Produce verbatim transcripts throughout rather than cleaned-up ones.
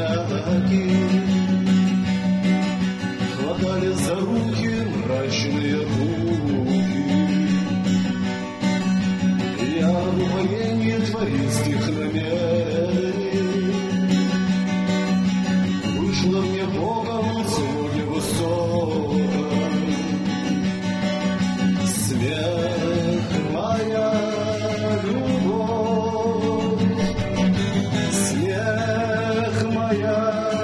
маньяки хватали за руки мрачные руки. Я в упоении твористых намерений вышло мне Богом сегодня высоко. Смех моя любовь, смех моя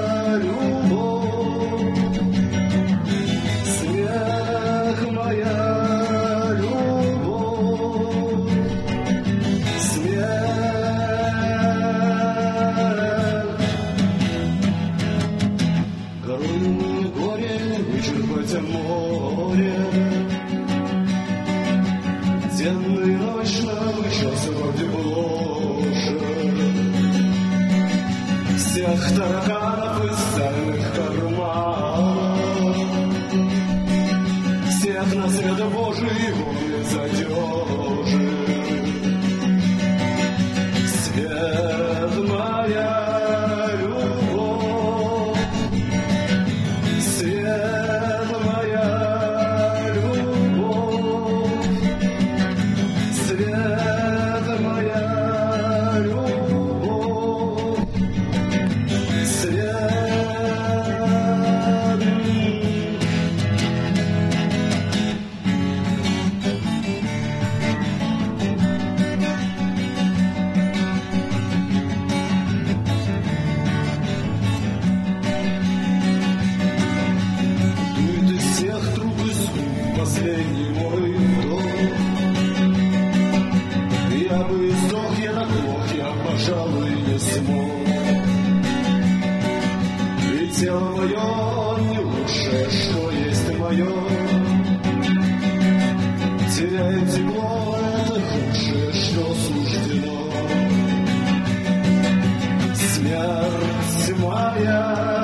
любовь, смех моя любовь, смех. Горой горе вычерпать море, денно и ночно мчался вроде блоша всех тараканов из стальных карманов, всех на свет Божий гонит задежи. Свет моя любовь, свет моя любовь, свет моя любовь, свет. Дует из всех труб и скуп последний мой вдох. Я бы издох, я так плох, я, пожалуй, не смог. И тело мое не лучшее, что есть мое. Теряет тепло, это худшее, что суждено. Смерть моя